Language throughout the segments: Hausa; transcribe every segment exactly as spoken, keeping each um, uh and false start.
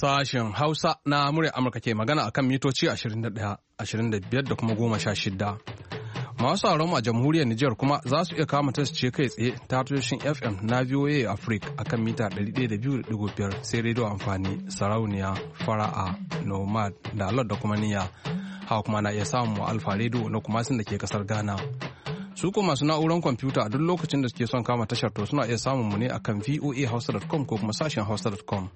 Sashen Hausa na murya Amurka ke magana akan mitoci ashirin da ɗaya, ashirin da biyar da kuma goma sha shida. Masu sauran a jamhuriyar Nijar kuma za su iya kama ce kai tsaye ta tashoshin F M na V O A Africa akan mita ɗari ɗaya da biyu da ɗigo biyar sai rediyo amfani sarauniya fara'a nomad da alot da kuma niyya. Hawa kuma na iya samun mu alfa rediyo na kumasin da ke kasar Ghana. Su ko masu na'urar kwamfuta a duk lokacin da suke son kama tashar to suna iya samun mu ne akan v o a hausa dot com ko kuma sashen hausa dot com.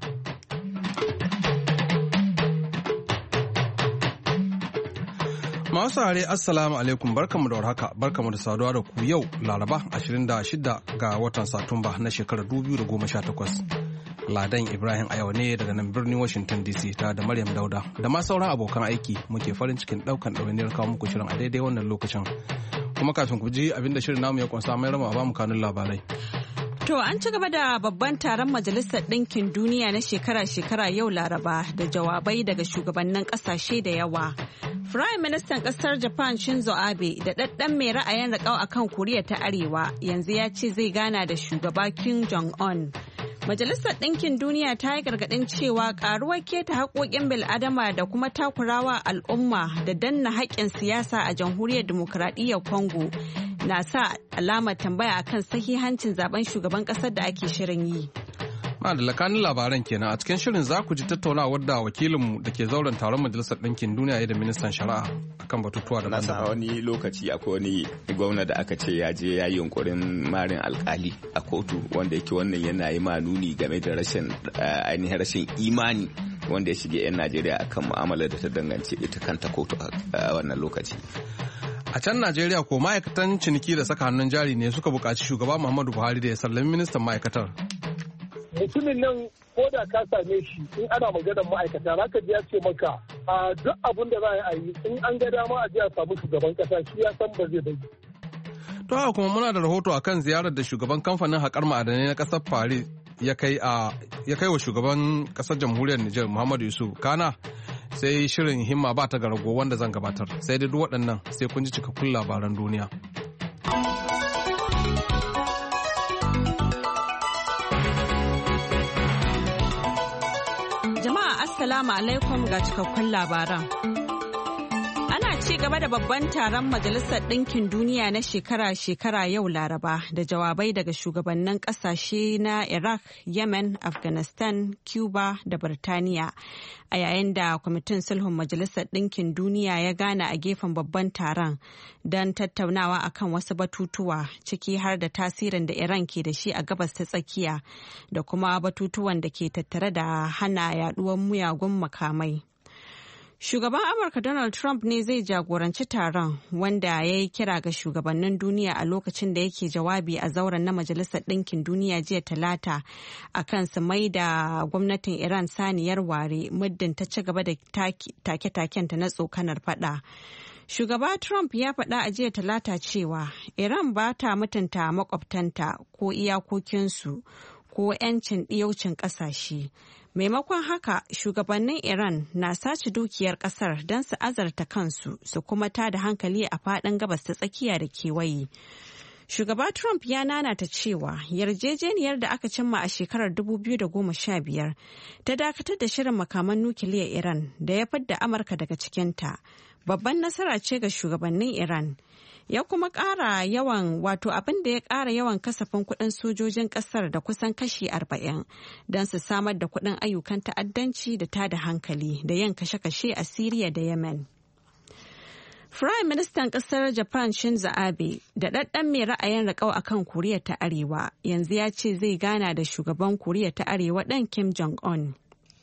Masu saurare assalamu alaikum barkamu da warhaka barkamu da saduwa da ku yau Laraba ashirin da shida ga watan Satumba na shekarar dubu biyu da goma sha takwas. Ladan Ibrahim a yau ne daga nan birnin Washington D C ta da Maryam Dauda da ma sauran abokan aiki muke farin cikin daukan ɗawainiyar kawo muku shirin a daidai wannan lokacin. Kuma kafin ku ji abin da shirin namu ya kunsa mai rama a bamu kanun labarai. To an ci gaba da babban taron Majalisar Ɗinkin Duniya na shekara-shekara yau Laraba da jawabai daga shugabannin ƙasashe da yawa. Firayim Ministan ƙasar Japan Shinzo Abe da ɗaɗɗan mai ra'ayin riƙau a kan Koriya ta Arewa yanzu ya ce zai gana da shugaba Kim Jong-un. Majalisar Ɗinkin Duniya ta yi gargaɗin cewa ƙaruwar keta haƙoƙin bil'adama da kuma takurawa al'umma da danna haƙƙin siyasa a jamhuriyar dimokuraɗiyyar Congo na sa alamar tambaya akan sahihancin zaben shugaban ƙasar da ake shirin yi. Madalla kanin labaran kenan a cikin shirin za ku ji tattaunawar da wakilinmu da ke zauren taron Majalisar Ɗinkin Duniya da ministan shari'a akan batutuwa da na sa wani lokaci akwai wani gwamna da aka ce ya je ya yi yunkurin marin alkali a kotu wanda yake wannan yana yi ma nuni game da rashin ainihin rashin imani wanda ya shige 'yan Najeriya akan mu'amalar da ta danganci ita kanta kotu a wannan lokaci. A can Najeriya ko ma'aikatan ciniki da saka hannun jari ne suka buƙaci shugaba Muhammadu Buhari da ya sallami ministan ma'aikatar. Mutumin nan ko da ka same shi in ana maganar ma'aikata za ka ji ya ce maka a duk abin da za a yi in an ga dama a ji a samu shugaban kasa shi ya san ba zai bai. To haka kuma muna da rahoto akan ziyarar da shugaban kamfanin haƙar ma'adanai na ƙasar Paris ya kai a ya kai wa shugaban ƙasar jamhuriyar Nijar Muhammadu Yusuf Kana sai shirin himma ba ta garago wanda zan gabatar sai dai duk waɗannan sai kun ji cikakkun labaran duniya. Assalamu alaikum ga cikakkun labaran. Ana ci gaba da babban taron Majalisar Ɗinkin Duniya na shekara-shekara yau Laraba da jawabai daga shugabannin ƙasashe na Iraq, Yemen, Afghanistan, Cuba da Birtaniya. A yayin da kwamitin sulhun Majalisar Ɗinkin Duniya ya gana a gefen babban taron don tattaunawa akan wasu batutuwa ciki har da tasirin da Iran ke da shi a gabas ta tsakiya da kuma batutuwan da ke tattare da hana yaduwar miyagun makamai. Shugaban Amurka Donald Trump ne zai jagoranci taron wanda ya yi kira ga shugabannin duniya a lokacin da yake jawabi a zauren na Majalisar Ɗinkin Duniya jiya Talata a kan su mai da gwamnatin Iran saniyar ware muddin ta ci gaba da take-takenta na tsokanar fada. Shugaba Trump ya faɗa a jiya Talata cewa Iran ba ta mutunta makwabtanta ko iyakokinsu ko 'yancin ɗiyaucin ƙasashe. Maimakon haka, shugabannin Iran na sace dukiyar kasar don su azarta kansu su kuma tada hankali a faɗin gabas ta tsakiya da kewaye. Shugaba Trump ya nanata cewa yarjejeniyar da aka cimma a shekarar dubu biyu da goma sha biyar ta dakatar da shirin makaman nukiliyar Iran da ya fidda Amurka daga cikinta. Babban nasara ce ga shugabannin Iran. Ya kuma ƙara yawan wato abin da ya ƙara yawan kasafin kuɗin sojojin ƙasar da kusan kashi arba'in don su samar da kuɗin ayyukan ta'addanci da tada hankali da yin kashe-kashe a Siriya da Yemen. Firayim Ministan ƙasar Japan Shinzo Abe da ɗaɗɗan mai ra'ayin riƙau a kan Koriya ta Arewa yanzu ya ce zai gana da shugaban Koriya ta Arewa ɗan Kim Jong-un.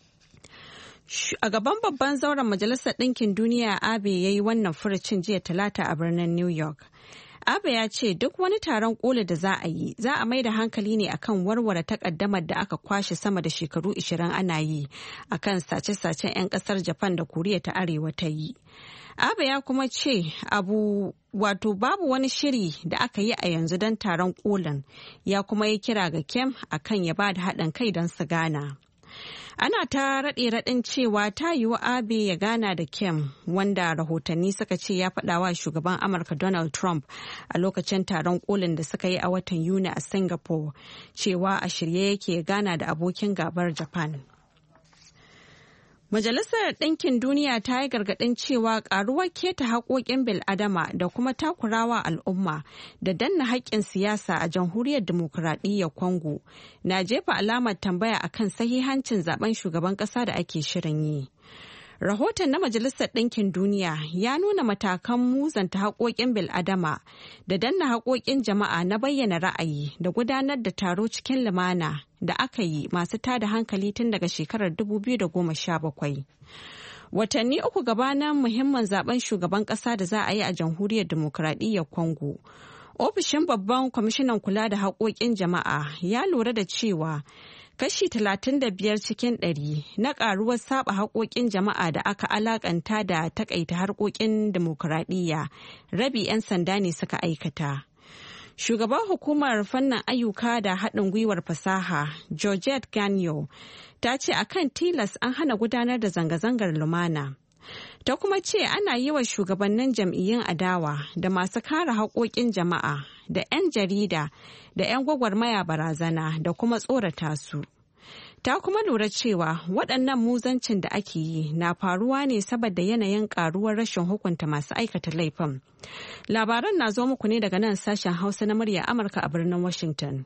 A gaban babban zauren Majalisar Ɗinkin Duniya Abe ya yi wannan furucin jiya Talata a birnin New York. Abe ya ce duk wani taron ƙoli da za a yi za a mai da hankali ne akan warware takaddamar da aka kwashe sama da shekaru ashirin ana yi akan sace-sacen 'yan ƙasar Japan da Koriya ta Arewa ta yi. Abe ya kuma ce abu wato babu wani shiri da aka yi a yanzu don taron ƙolin ya kuma yi kira ga Kim akan ya ba da haɗin kai don su gana. Ana ta raɗe raɗin cewa ta yiwu Abe ya gana da Kim wanda rahotanni suka ce ya faɗa wa shugaban Amurka Donald Trump a lokacin taron kolin da suka yi a watan Yuni a Singapore cewa a shirye yake gana da abokin gabar Japan. Majalisar Ɗinkin Duniya ta yi gargaɗin cewa ƙaruwar keta haƙoƙin bil'adama da kuma takurawa al'umma da danna haƙƙin siyasa a jamhuriyar dimokuraɗiyyar Congo na jefa alamar tambaya akan sahihancin zaben shugaban ƙasa da ake shirin yi. Rahoton na Majalisar Ɗinkin Duniya ya nuna matakan muzanta haƙoƙin bil'adama da danna haƙoƙin jama'a na bayyana ra'ayi da gudanar da taro cikin lumana da aka yi masu tada hankali tun daga shekarar dubu biyu da goma sha bakwai. Watanni uku gabanin muhimmin zaben shugaban ƙasa da za a yi a jamhuriyar dimokuraɗiyyar Congo. Ofishin babban kwamishinan kula da haƙoƙin jama'a ya lura da cewa kashi talatin da biyar cikin ɗari na ƙaruwar saba haƙoƙin jama'a da aka alakanta da takaita harkokin dimokuraɗiyya rabi 'yan sanda ne suka aikata. Shugaban hukumar fannin ayyuka da haɗin gwiwar fasaha Georgette Gagnon ta ce akan tilas an hana gudanar da zanga-zangar lumana. Ta kuma ce ana yi wa shugabannin jam'iyyun adawa da masu kare haƙoƙin jama'a da 'yan jarida da 'yan gwagwarmaya barazana da kuma tsorata su. Ta kuma lura cewa waɗannan muzancin da ake yi na faruwa ne saboda yanayin ƙaruwar rashin hukunta masu aikata laifin. Labaran na zo muku ne daga nan sashen Hausa na murya Amurka a birnin Washington.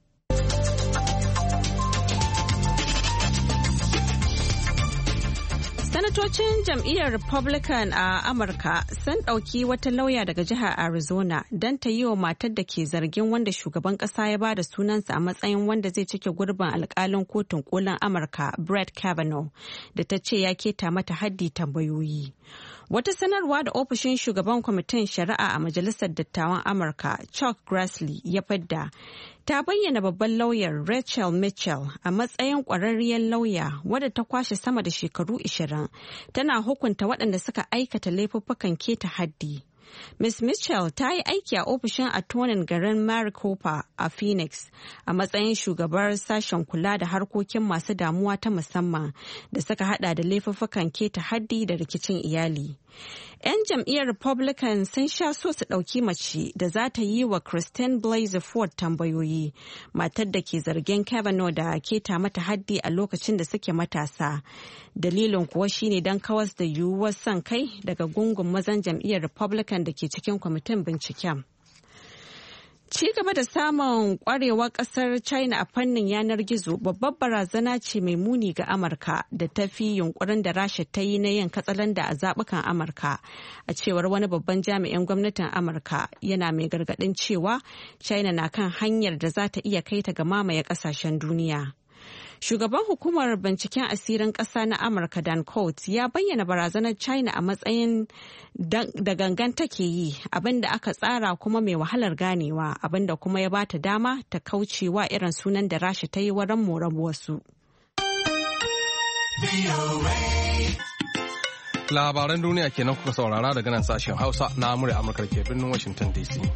Sanatocin jam'iyyar Republican a Amurka sun ɗauki wata lauya daga jihar Arizona don ta yi wa matar da ke zargin wanda shugaban ƙasa ya ba da sunansa a matsayin wanda zai cike gurbin alƙalin kotun kolin Amurka Brett Kavanaugh da ta ce ya keta mata haddi tambayoyi. Wata sanarwa da ofishin shugaban kwamitin shari'a a Majalisar Dattawan Amurka Chuck Grassley ya fadda ta bayyana babban lauyar Rachel Mitchell a matsayin ƙwararriyar lauya wadda ta kwashe sama da shekaru ashirin tana hukunta waɗanda suka aikata laifuffukan keta haddi. Miz Mitchell ta yi aiki a ofishin attorney garin Maricopa a Phoenix a matsayin shugabar sashen kula da harkokin masu damuwa ta musamman da suka hada da laifuffukan keta haddi da rikicin iyali. 'Yan jam'iyyar Republican sun sha so su ɗauki mace da za ta yi wa Christine Blasey Ford tambayoyi, matar da ke zargin Kavanaugh da keta mata haddi a lokacin da suke matasa. Dalilin kuwa shine don kawas da yiwuwar son kai daga gungun mazan jam'iyyar Republican da ke cikin kwamitin binciken. Ci gaba da samun kwarewar kasar China a fannin yanar gizo babbar barazana ce mai muni ga Amurka da ta fi yunkurin da Rasha ta yi na yin katsalanda a zaɓukan Amurka, a cewar wani babban jami'in gwamnatin Amurka, yana mai gargaɗin cewa China na kan hanyar da za ta iya kai ta ga mamaye ƙasashen duniya. Shugaban hukumar binciken asirin ƙasa na Amurka Dan Coats ya bayyana barazanar China a matsayin da gangan take yi, abinda aka tsara kuma mai wahalar ganewa, abinda kuma ya bata dama ta kaucewa irin sunan da Rasha ta yi waran moran wasu. Labaran duniya kenan kuka saurara daga nan sashen Hausa na Amurka ke birnin Washington D C.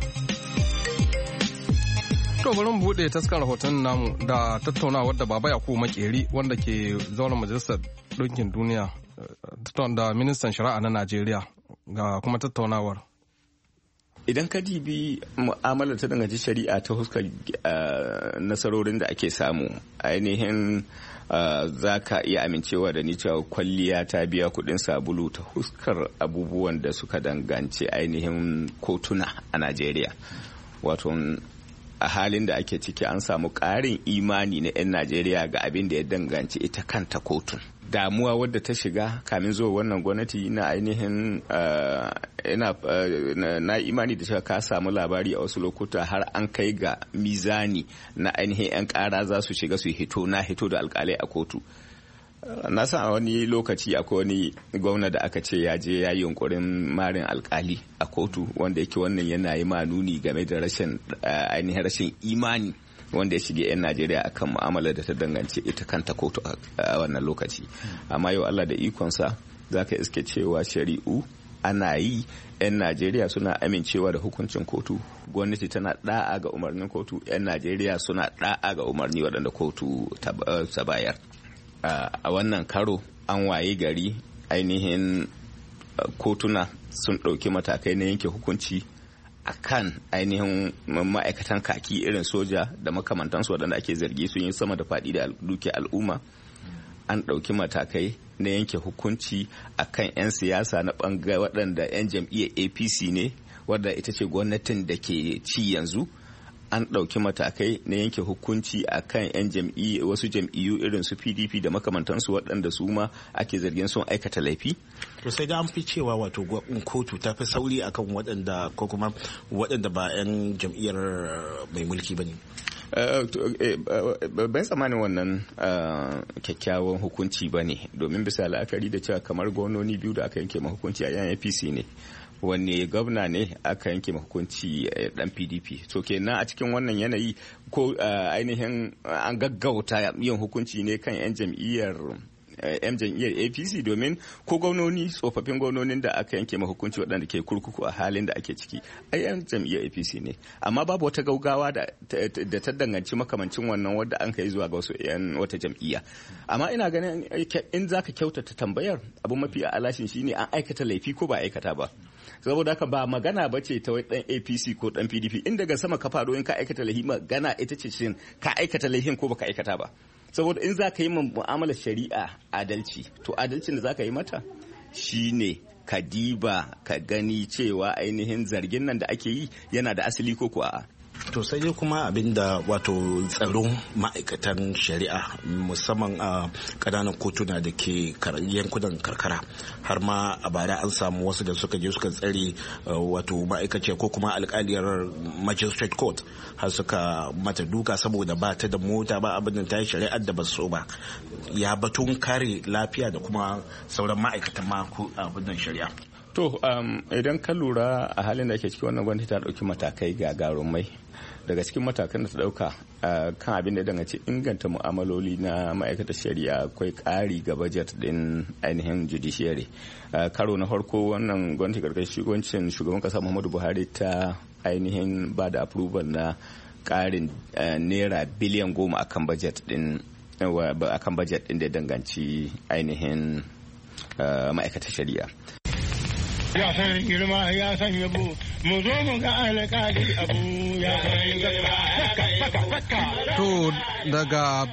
To bari mu bude taskar rahoton namu da tattaunawar da Baba Yakubu Makeri wanda ke zauren Majalisar Ɗinkin Duniya da Ministan Shari'a na Najeriya ga kuma tattaunawar. Idan ka dibi mu'amalar ta danganci shari'a ta huskar nasarorin da ake samu, ainihin za ka iya amincewa da ni cewa kwalliya ta biya kuɗin sabulu ta huskar abubuwan da suka danganci ainihin kotuna a Najeriya. Wato a halin da ake ciki an samu ƙarin imani na 'yan Najeriya ga abin da ya danganci ita kanta kotun. Damuwa wadda ta shiga kamin zuwa wannan gwamnati na ainihin na imani da cewa ka samu labari a wasu lokuta har an kai ga mizani na ainihin 'yan ƙara za su shiga su hito na hito da alƙalai a kotu. Na san a wani lokaci akwai wani gwamna da aka ce ya je ya yi yunkurin marin alkali a kotu, wanda yake wannan yana yi manuni game da rashin ainihin rashin imani wanda ya shige 'yan Najeriya akan mu'amala da ta danganci ita kanta kotu a wannan lokaci. Amma yau Allah da ikonsa za ka iske cewa shari'u ana yi, 'yan Najeriya suna amincewa da hukuncin kotu, gwamnati tana da'a ga umarnin kotu, 'yan Najeriya suna da'a ga umarni waɗanda kotu ta bayar. A wannan karo an waye gari ainihin kotuna sun ɗauki matakai na yanke hukunci a kan ainihin ma'aikatan kaki irin soja da makamantansu waɗanda ake zargi sun yi sama da faɗi da duke al'umma. An ɗauki matakai na yanke hukunci akan 'yan siyasa na bangare waɗanda 'yan jam'iyyar A P C ne wadda ita ce gwamnatin da ke ci yanzu. An ɗauki matakai na yanke hukunci a kan 'yan jam'i wasu jam'iyyu irin su P D P da makamantansu waɗanda su ma ake zargin sun aikata laifi. To sai da an fi cewa wato kotu ta fi sauri akan waɗanda ko kuma waɗanda ba 'yan jam'iyyar mai mulki ba ne. Bai tsammanin wannan kyakkyawan hukunci ba ne domin bisa la'akari da cewa kamar gwamnoni biyu da aka yanke ma hukunci a 'yan A P C ne. Wanne gwamna ne aka yanke hukunci dan P D P. So kenan a cikin wannan yanayi ko ainihin an gaggauta yin hukunci ne kan 'yan jam'iyyar yan jam'iyyar A P C domin ko gwamnoni tsofaffin gwamnonin da aka yanke hukunci waɗanda ke kurkuku a halin da ake ciki ai yan jam'iyyar A P C ne, amma babu wata gaugawa da ta danganci makamancin wannan wadda an kai zuwa ga wasu yan wata jam'iyya. Amma ina ganin in zaka kyautata tambayar abu mafi alashin shine an aikata laifi ko ba aikata ba. Saboda haka ba magana ba ce ta wai dan A P C ko dan P D P, in daga sama ka faɗo in ka aikata laifi magana ita ce shin ka aikata laifin ko baka aikata ba. Saboda in za ka yi mu'amalar shari'a adalci, to adalcin da za ka yi mata shine ka diba ka gani cewa ainihin zargin nan da ake yi yana da asali ko kuwa. To sai dai kuma abinda wato tsaron ma'aikatan shari'a musamman a ƙananan kotuna da ke yankunan karkara, har ma a bara an samu wasu da suka je suka tsare wato ma'aikaciya ko kuma alƙaliyar magistrate court har suka mata duka saboda ba ta da mota ba abin da ta yi shari'ar da ba so ba. Ya batun kare lafiya da kuma sauran ma'aikatan ma abin da shari'a. To idan ka lura a halin da ake ciki wannan gwamnati ta ɗauki matakai gagarumai. Daga cikin matakan da ta ɗauka kan abin da ya danganci inganta mu'amaloli na ma'aikatar shari'a akwai ƙari ga bajet ɗin ainihin judiciary. Karo na farko wannan gwamnati karkashin shugabancin shugaban ƙasa Muhammadu Buhari ta ainihin ba da approval na ƙarin naira biliyan goma akan bajet ɗin akan bajet ɗin da ya danganci ainihin ma'aikatar shari'a. Ya san girma ya san yabo mu zo mu ga alƙali abu ya san girma. To daga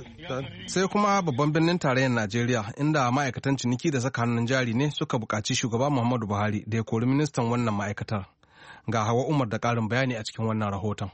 sai kuma babban birnin tarayyar Najeriya inda ma'aikatan ciniki da saka hannun jari ne suka buƙaci shugaba Muhammadu Buhari da ya kori ministan wannan ma'aikatar. Ga Hawa Umar da ƙarin bayani a cikin wannan rahoton.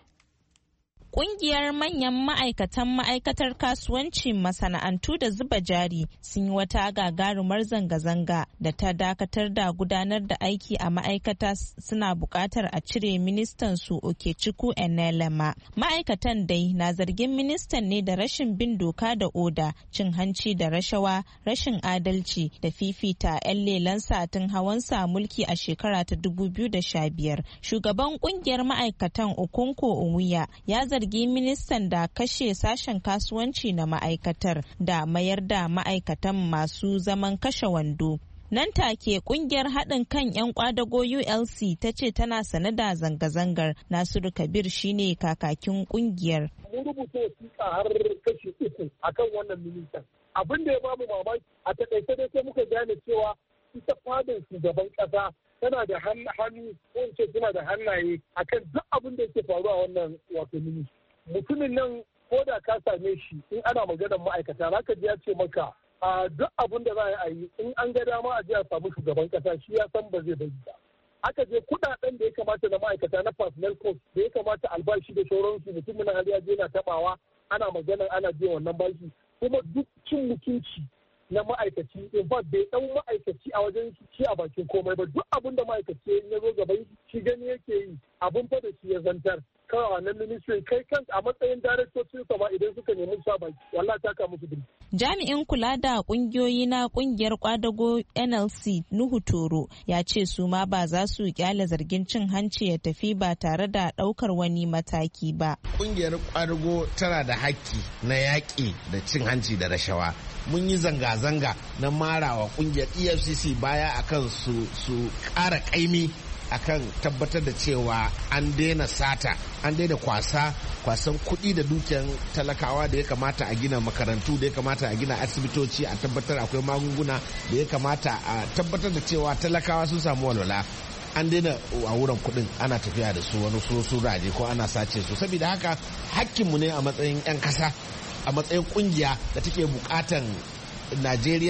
Ƙungiyar manyan ma'aikatan ma'aikatar kasuwanci masana'antu da zuba jari sun yi wata gagarumar zanga-zanga da ta dakatar da gudanar da aiki a ma'aikata, suna buƙatar a cire ministan su Okechukwu Enelema. Ma'aikatan dai na zargin ministan ne da rashin bin doka da oda, cin hanci da rashawa, rashin adalci da fifita 'yan lelan satin hawansa mulki a shekara ta dubu biyu da sha biyar. Shugaban ƙungiyar ma'aikatan Okonko Onwuya ya zargi zargi ministan da kashe sashen kasuwanci na ma'aikatar da mayar da ma'aikatan masu zaman kashe wando. Nan take kungiyar haɗin kan 'yan kwadago U L C ta ce tana sane da zanga-zangar. Nasiru Kabir shine kakakin kungiyar. Mun rubuta wasiƙa har kashi uku akan wannan ministan. Abin da ya bamu mamaki a takaice dai sai muka gane cewa ita fadin shugaban ƙasa tana da hannu ko in ce tana da hannaye akan duk abin da yake faruwa a wannan wato minista. Mutumin nan ko da ka same shi in ana maganar ma'aikata za ka ji ya ce maka a duk abin da za a yi in an ga dama a je a samu shugaban kasa shi ya san ba zai bari ba. Aka je kudaden da ya kamata na ma'aikata na personnel cost da ya kamata albashi da sauransu mutumin har ya je na tabawa ana maganar ana biyan wannan bashi kuma duk cin mutunci na ma'aikaci in fact bai dan ma'aikaci a wajen shi a bakin komai ba, duk abin da ma'aikaci ya zo gaban shi gani yake yi abin fa da shi ya zantar kawai wannan ministry kai kan a matsayin daraktocin sa ba idan suka nemi sa baki wallahi ta ka musu dinki. Jami'in kula da kungiyoyi na kungiyar kwadago N L C Nuhu Toro ya ce su ma ba za su kyale zargin cin hanci ya tafi ba tare da daukar wani mataki ba. Kungiyar kwadago tana da haƙƙi na yaƙi da cin hanci da rashawa. Mun yi zanga-zanga na marawa kungiyar E F C C baya akan su su ƙara ƙaimi akan tabbatar da cewa an daina sata, an daina kwasa kwasan kuɗi da dukiyar talakawa da ya kamata a gina makarantu, da ya kamata a gina asibitoci, a tabbatar akwai magunguna, da ya kamata a tabbatar da cewa talakawa sun samu walwala. An daina a wurin kuɗin ana tafiya da su wani su raje ko ana sace su. Saboda haka hakkinmu ne a matsayin 'yan kasa, a matsayin kungiya da take bukatan Najeriya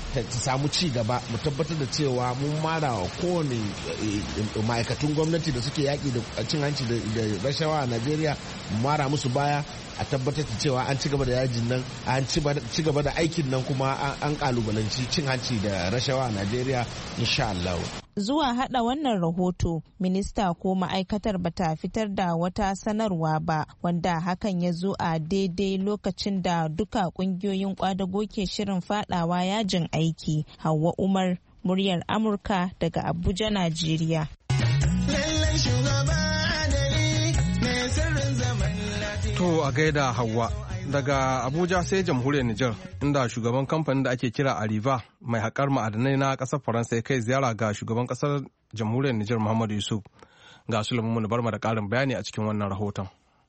ta samu ci gaba, mu tabbatar da cewa mun mara wa kowane ma'aikatun gwamnati da suke yaƙi da cin hanci da rashawa a Najeriya, mu mara musu baya a tabbatar da cewa an ci gaba da yajin nan, an ci gaba da aikin nan, kuma an kalubalanci cin hanci da rashawa a Najeriya insha Allah. Zuwa hada wannan rahoto, minista ko ma'aikatar bata fitar da wata sanarwa ba, wanda hakan ya zo a daidai lokacin da duka kungiyoyin kwadago ke shirin fadawa yajin aiki. Hauwa Umar, muryar Amurka daga Abuja, Najeriya. To a gaida Hauwa. Daga Abuja sai jamhuriyar Nijar, inda shugaban kamfanin da ake kira Areva mai haƙar ma'adanai na ƙasar Faransa ya kai ziyara ga shugaban ƙasar jamhuriyar Nijar Muhammadu Yusuf. Ga Sulaiman Barma da ƙarin bayani a cikin wannan rahoton.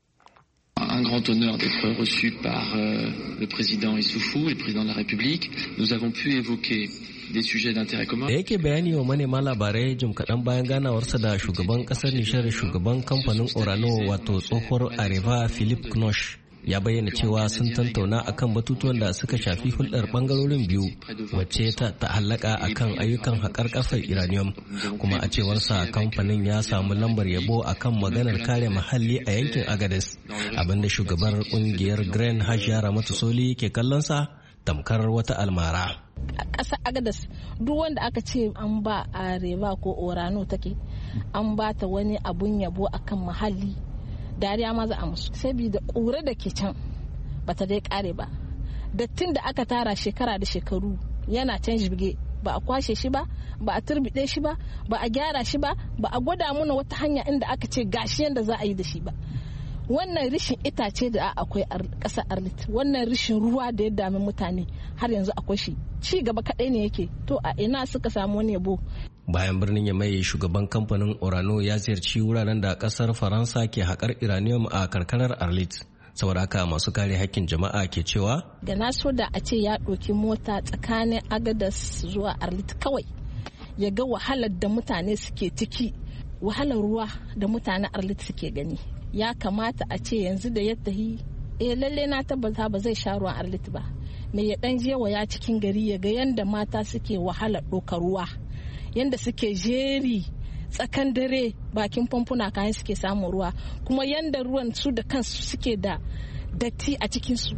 Un grand honneur d'être reçu par euh, le président Issoufou et le président de la République. Nous avons pu évoquer des sujets d'intérêt commun. Da yake bayani wa manema labarai jim kaɗan bayan ganawarsa da shugaban ƙasar Nijar, shugaban kamfanin Orano wato tsohuwar Areva Philippe Knoch ya bayyana cewa sun tantauna akan batutuwan da suka shafi hulɗar bangarorin biyu, wacce ta ta'allaka akan ayyukan haƙar ƙasar uranium, kuma a cewarsa kamfanin ya samu lambar yabo akan maganar kare muhalli a yankin Agadez, abinda shugabar ƙungiyar Grain Hajiya Ramatu Soli ke kallonsa tamkar wata almara. A ƙasar Agadez duk wanda aka ce an ba Areva ko Orano take an ba ta wani abun yabo akan muhalli, dariya ma za a musu, saboda ƙura da ke can bata dai ƙare ba. Dattin da aka tara shekara da shekaru yana can jibge, ba a kwashe shi ba, ba a turbide shi ba, ba a gyara shi ba, ba a gwada mana wata hanya inda aka ce gashi yanda za a yi da shi ba. Wannan rishin itace da akwai a ƙasar Arlit, wannan rishin ruwa da ya dami mutane har yanzu akwai shi, ci gaba kaɗai ne yake. To a ina suka samu wani yabo? Bayan birnin ya mai, shugaban kamfanin Orano ya ziyarci wuraren da ƙasar Faransa ke haƙar uranium a karkarar Arlit. Saboda haka masu kare hakkin jama'a ke cewa da na so da a ce ya ɗauki mota tsakanin Agadas zuwa Arlit kawai ya ga wahalar da mutane suke ciki, wahalar ruwa da mutanen Arlit suke gani. Ya kamata a ce yanzu da ya tahi, eh lalle na tabbata ba zai sha ruwan Arlit ba, me ya dan je waya cikin gari ya ga yanda mata suke wahalar ɗaukar ruwa, yanda suke jeri tsakan dare bakin famfuna kayan suke samun ruwa, kuma yanda ruwan su da kansu suke da datti a cikinsu,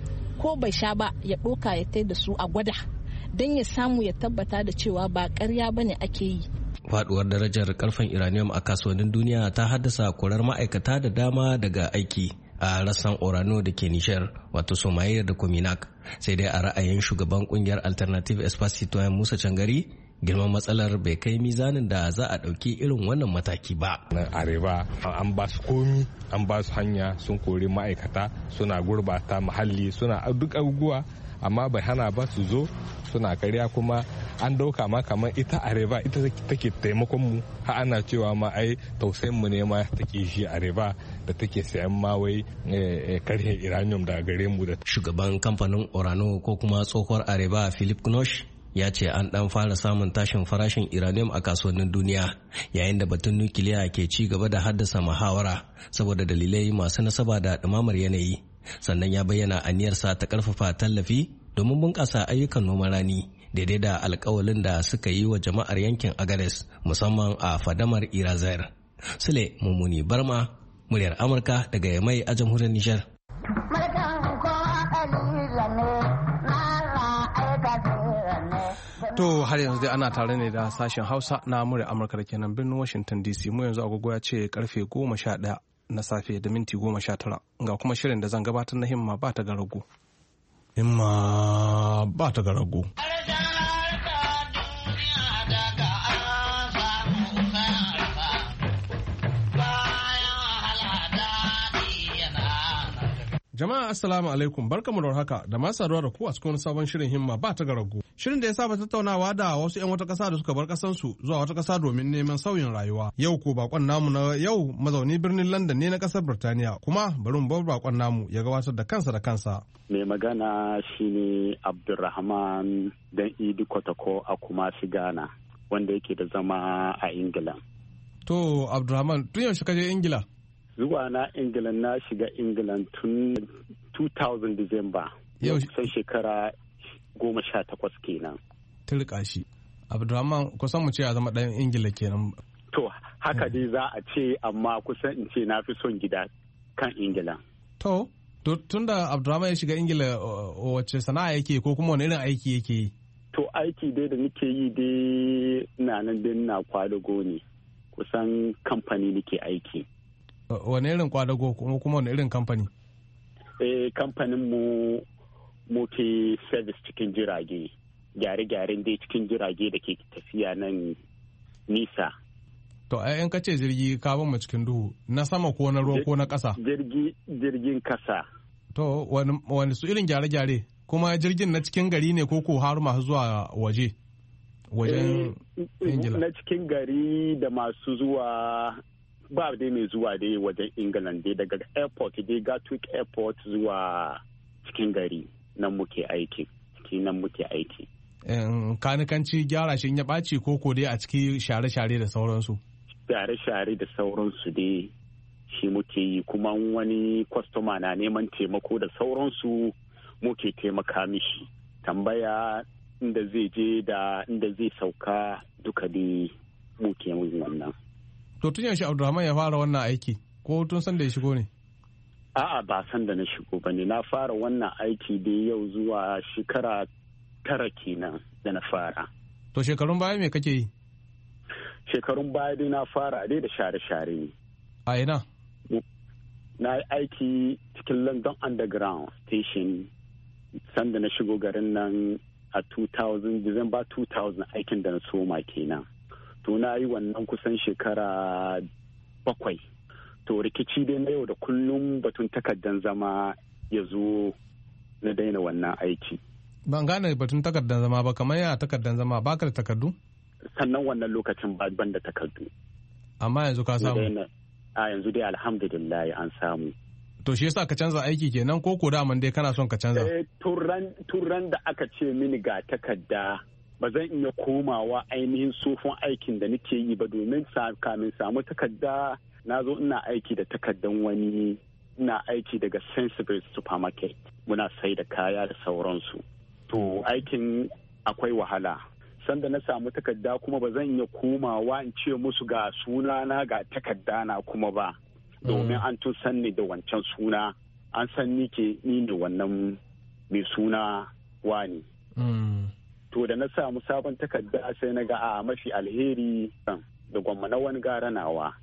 ko bai sha ba ya ɗoka ya tai da su a gwada don ya samu ya tabbata da cewa ba ƙarya bane ake yi. Faduwar darajar karfen uranium a kasuwannin duniya ta haddasa korar ma'aikata da dama daga aiki a rassan Orano da ke Nijar, wato Somalia da Kominak. Sai dai a ra'ayin shugaban kungiyar Alternative Espace Citoyen Musa Cangari, girman matsalar bai kai mizanin da za a ɗauki irin wannan mataki ba. Nan Areva an ba su komi, an ba su hanya, sun kori ma'aikata, suna gurbata muhalli, suna duk abubuwa, amma bai hana ba su zo suna karya, kuma an dauka ma kamar ita Areva ita take taimakon mu, har ana cewa ma ai tausayin mu ne ma take shi Areva da take sayan ma wai karhe uranium daga gare mu. Da shugaban kamfanin Orano ko kuma tsohuwar Areva Philippe Knoch ya ce an dan fara samun tashin farashin uranium a kasuwannin duniya, yayin da batun nukiliya ke ci gaba da haddasa muhawara saboda dalilai masu nasaba da ɗumamar yanayi. Sannan ya bayyana aniyarsa ta karfafa tallafi domin bunƙasa ayyukan noman rani, daidai da alkawalin da suka yi wa jama'ar yankin Agades, musamman a fadamar Irazer. Sule Mummuni Barma, muryar Amurka daga Yamai a jamhuriyar Nijar. To har yanzu dai ana tare ne da sashen Hausa na muryar Amurka da kenan birnin Washington D C. Mu yanzu agogo ya ce karfe goma sha ɗaya na safe da minti goma sha tara, ga kuma shirin da zan gabatar na himma ba ta garago. Himma ba ta garago. Jama'a assalamu alaikum, barkamu da haka da masu saduwa da ku a cikin sabon shirin himma ba ta garago. Shirin da ya saba tattaunawa da wasu 'yan wata ƙasa da suka bar ƙasansu zuwa wata ƙasa domin neman sauyin rayuwa. Yau ko bakon namu na yau mazauni birnin London ne na ƙasar Birtaniya, kuma bari mu bar bakon namu ya gabatar da kansa da kansa. Mai magana shine Abdulrahman Dan Idi Kotoko a Kumasi, Ghana, wanda yake da zama a Ingila. To Abdulrahman, tun yaushe ka je Ingila? Zuwa na Ingila na shiga Ingila tun two thousand December. Yau kusan shekara goma sha takwas kenan. Turka shi. Abdulrahman kusan mu ce ya zama ɗan Ingila kenan. To haka dai za a ce amma kusan in ce na fi son gida kan Ingila. To, tun da Abdulrahman ya shiga Ingila wacce sana'a yake ko kuma wani irin aiki yake yi? To aiki dai da nake yi dai na nan dai na kwadago ne. Kusan kamfani nake aiki. Wani irin kwadago kuma wani irin kamfani? Eh kamfanin mu muke service cikin jirage. Gyare-gyaren dai cikin jirage da ke tafiya nan nisa. To ai in ka ce jirgi ka mu cikin duhu na sama ko na ruwa ko na ƙasa? Jirgi jirgin kasa. To wani wani su irin gyare-gyare kuma jirgin na cikin gari ne ko ko har masu zuwa waje? Wajen Ingila. Na cikin gari da masu zuwa ba dai mai zuwa dai wajen England dai daga airport dai Gatwick airport zuwa cikin gari nan muke aiki. Cikin nan muke aiki. Kanikanci gyara shi ya ɓaci ko ko dai a ciki share-share da sauransu? Share-share da sauransu dai shi muke yi kuma wani kwastoma na neman taimako da sauransu muke taimaka mishi. Tambaya inda zai je da inda zai sauka duka dai muke yin wannan. To tun yaushe Abdulrahman ya fara wannan aiki ko tun san da ya shigo ne? A'a ba san da na shigo ba ne, na fara wannan aiki dai yau zuwa shekara tara kenan da na fara. To shekarun baya me kake yi? Shekarun baya dai na fara dai da share-share ne. A ina? Na yi aiki cikin London Underground Station sanda na shigo garin nan a two thousand, December two thousand aikin da na soma kenan. To na yi wannan kusan shekara bakwai. To rikici dai na yau da kullum batun takardan zama ya zo na daina wannan aiki. Ban gane batun takardan zama ba, kamar yana takardan zama ba ka da takardu? Sannan wannan lokacin ban da takardu. Amma yanzu ka samu? A yanzu dai alhamdulillah an samu. To shi yasa ka canza aiki kenan ko ko daman dai kana son ka canza? Eh turan turan da aka ce mini ga takarda ba zan iya komawa ainihin sofin aikin da nake yi ba domin kamin samu takarda na zo ina aiki da takardan wani, ina aiki daga Sensible Supermarket muna sai da kaya da sauransu. To aikin akwai wahala. Sanda na samu takarda kuma ba zan iya komawa in ce musu ga suna na ga takarda na kuma ba. Domin an tun san ni da wancan suna, an san ni ke ni ne wannan mai suna wani. To da na samu sabon takarda sai na ga a mafi alheri da gwamma na wani gara nawa.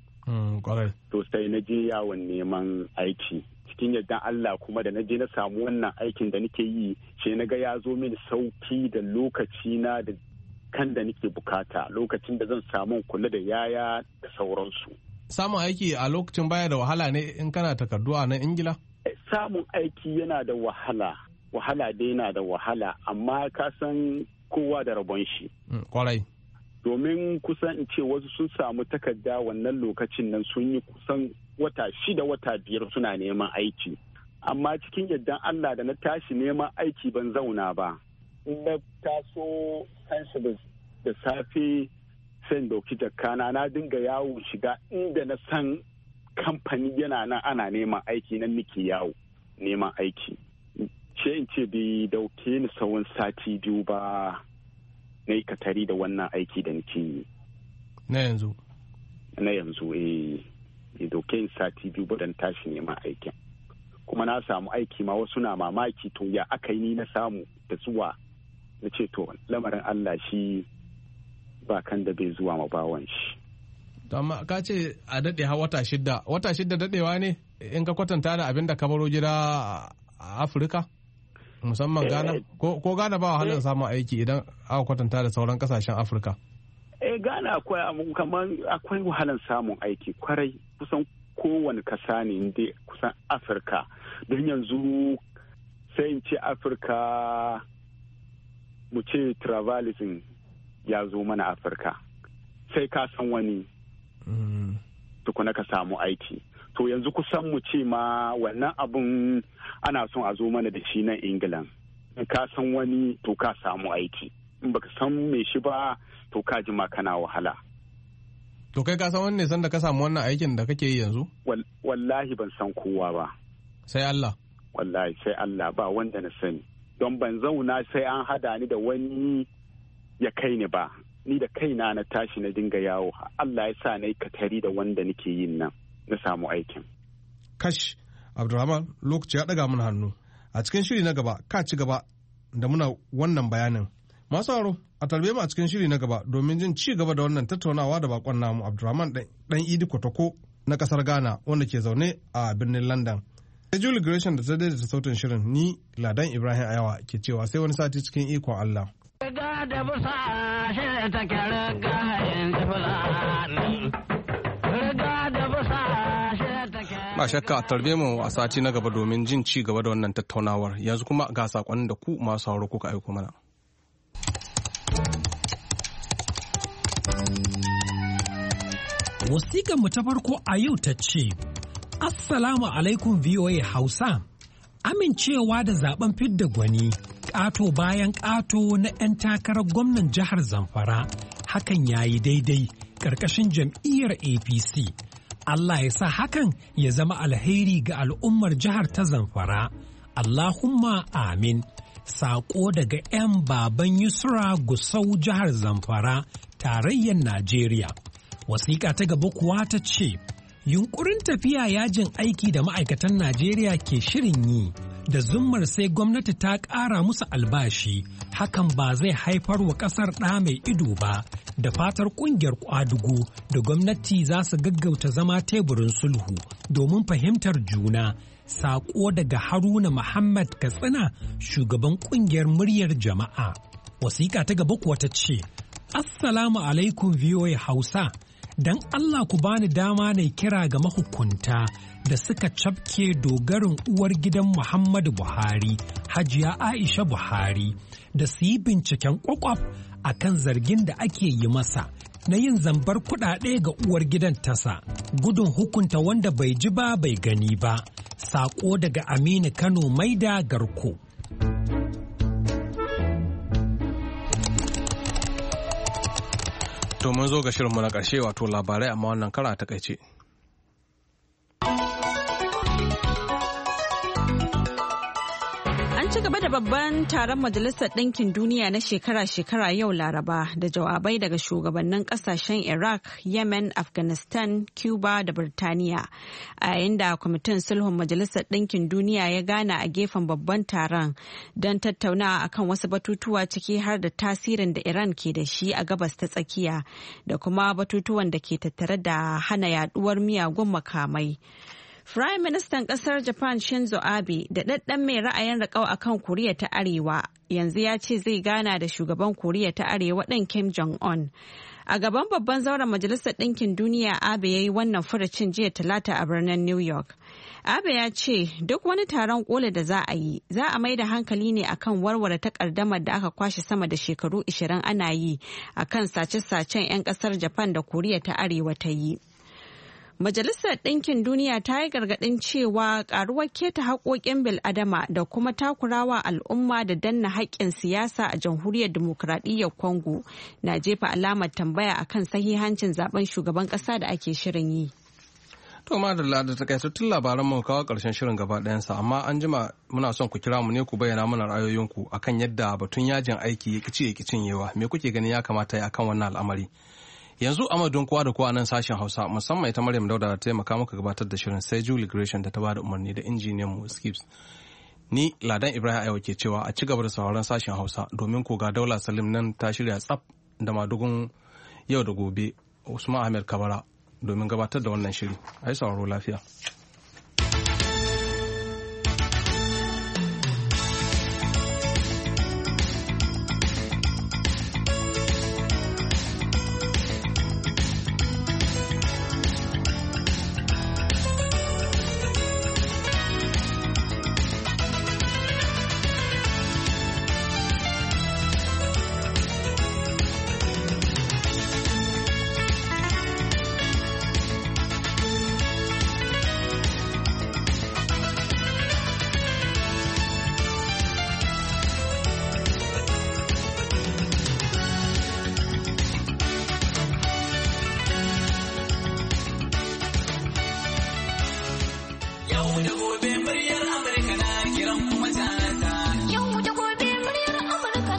To sai na je yawon neman aiki. Cikin yadda Allah kuma da na je na samu wannan aikin da nake yi sai na ga ya zo mini sauki da lokaci na da kan da nake bukata, lokacin da zan samu kula da yaya da sauransu. Samun aiki a lokacin baya da wahala ne in kana takardu a nan Ingila? Samun aiki yana da wahala, wahala dai yana da wahala, amma ka san kowa da rabon shi. Kwarai. Domin kusan in ce wasu sun samu takarda wannan lokacin nan sun yi kusan wata shida wata biyar suna neman aiki. Amma cikin yardan Allah da na tashi neman aiki ban zauna ba. In na taso Sensible da safe sai dauki jakana na dinga yawo shiga inda na san kamfani yana nan ana neman aiki nan nake yawo neman aiki. Ce in ce bai dauke ni tsawon sati biyu ba na yi katari da wannan aiki da nake yi. Na yanzu? Na yanzu eh bai dauke ni sati biyu ba dan tashi neman aikin. Kuma na samu aiki ma wasu na mamaki to ya aka yi ni na samu da zuwa na ce to lamarin Allah shi ba kan da bai zuwa ma bawan shi. Amma ka ce a daɗe ha wata shida, wata shida daɗewa ne in ka kwatanta da abin da ka baro gida a Afirka? Musamman Ghana? Ko Ghana ba wahalar samun aiki idan aka kwatanta da sauran kasashen Afirka? Eh Ghana akwai kamar akwai wahalar samun aiki kwarai kusan kowane kasa ne inda kusan Afirka. Don yanzu sai in ce Afirka mu ce travelism ya zo mana Afirka sai ka san wani tukuna ka samu aiki. To yanzu kusan mu ce ma wannan abun ana son a zo mana da shi nan England. In ka san wani to ka samu aiki, in baka san me shi ba to ka ji ma kana wahala. To kai ka san wani ne san da ka samu wannan aikin da kake yi yanzu? Wallahi ban san kowa ba. Sai Allah? Wallahi sai Allah ba wanda na sani. don ban zauna sai an hada ni da wani ya kai ni ba. Ni da kaina na tashi na dinga yawo. Allah ya sa na yi katari da wanda nake yin nan na samu aikin. Kash, Abdulrahman, lokaci ya ɗaga mun hannu. A cikin shiri na gaba, ka ci gaba da muna wannan bayanin. Masu haro, a tarbe mu a cikin shiri na gaba domin jin ci gaba da wannan tattaunawa da bakon namu Abdulrahman dan Idi Kotoko na kasar Ghana wanda ke zaune a birnin London. Sai Julie Gresham da ta daidaita sautin shirin, ni Ladan Ibrahim Ayawa ke cewa sai wani sati cikin ikon Allah. Riga da busa shi ta kyara gayen fulani. Riga da busa shi ta kyara. Ba shakka a tarbe mu a sati na gaba domin jin ci gaba da wannan tattaunawar. Yanzu kuma ga sakonnin da ku masu sauraro kuka aiko mana. Wasiƙanmu ta farko a yau ta ce, Assalamu alaikum V O A Hausa, amincewa da zaben fidda gwani, ƙato bayan ƙato na 'yan takarar gwamnan jihar Zamfara, hakan ya yi daidai ƙarƙashin jam'iyyar A P C. Allah ya sa hakan ya zama alheri ga al'ummar jihar ta Zamfara. Allahumma amin. Saƙo daga 'yan baban Yusra Gusau jihar Zamfara, tarayyar Najeriya. Wasiƙa ta gaba kuwa ta ce, yunkurin tafiya yajin aiki da ma'aikatan Najeriya ke shirin yi da zummar sai gwamnati ta ƙara musu albashi, hakan ba zai haifar wa ƙasar ɗa mai ido ba, da fatar ƙungiyar ƙwadugu da gwamnati za su gaggauta zama teburin sulhu domin fahimtar juna. Saƙo daga Haruna Muhammad Katsina, shugaban ƙungiyar muryar jama'a. Wasiƙa ta gaba kuwa ta ce, Assalamu alaikum V O A Hausa. Don Allah ku bani dama na kira ga mahukunta da suka cafke dogarin uwar gidan Muhammadu Buhari, Hajiya Aisha Buhari, da su yi binciken kwakwaf a kan zargin da ake yi masa na yin zambar kuɗaɗe ga uwar gidan tasa, gudun hukunta wanda bai ji ba bai gani ba. Saƙo daga Aminu Kano Maida Garko. To mun zo ga shirinmu na ƙarshe wato labarai amma wannan kara ta takaice. An ci gaba da babban taron Majalisar Ɗinkin Duniya na shekara-shekara yau Laraba da jawabai daga shugabannin ƙasashen Iraq, Yemen, Afghanistan, Cuba da Birtaniya. A yayin da kwamitin sulhun Majalisar Ɗinkin Duniya ya gana a gefen babban taron don tattaunawa akan wasu batutuwa ciki har da tasirin da Iran ke da shi a gabas ta tsakiya da kuma batutuwan da ke tattare da hana yaduwar miyagun makamai. Prime Ministan kasar Japan Shinzo Abe da ɗaɗɗan mai ra'ayin riƙau a kan Koriya ta Arewa yanzu ya ce zai gana da shugaban Koriya ta Arewa ɗin Kim Jong-un. A gaban babban zauren Majalisar Ɗinkin Duniya Abe ya yi wannan furucin jiya Talata a birnin New York. Abe ya ce duk wani taron ƙoli da za a yi za a mai da hankali ne akan warware takardamar da aka kwashe sama da shekaru ashirin ana yi akan sace-sacen 'yan ƙasar Japan da Koriya ta Arewa ta yi. Majalisar Ɗinkin Duniya ta yi gargaɗin cewa ƙaruwar keta haƙoƙin bil'adama da kuma takurawa al'umma da danna haƙƙin siyasa a jamhuriyar dimokuraɗiyyar Congo na jefa alamar tambaya akan sahihancin zaben shugaban ƙasa da ake shirin yi. To madalla da takaitattun labaran mu kawo ƙarshen shirin gaba ɗayansa, amma an jima muna son ku kira mu ne ku bayyana mana ra'ayoyinku akan yadda batun yajin aiki ya kici ya cinyewa, me kuke ganin ya kamata ya akan wannan al'amari. Yanzu amadun kowa da kowa nan sashen Hausa musamman ita Maryam Dauda da taimaka muka gabatar da shirin, sai Julie Gresham da ta bada umarni da injiniyan mu Skips. Ni Ladan Ibrahim Ayo ke cewa a ci gaba da sauraron sashen Hausa domin ko ga Daula Salim nan ta shirya tsaf da madugun yau da gobe Usman Ahmed Kabara domin gabatar da wannan shiri. Ai sauraro lafiya.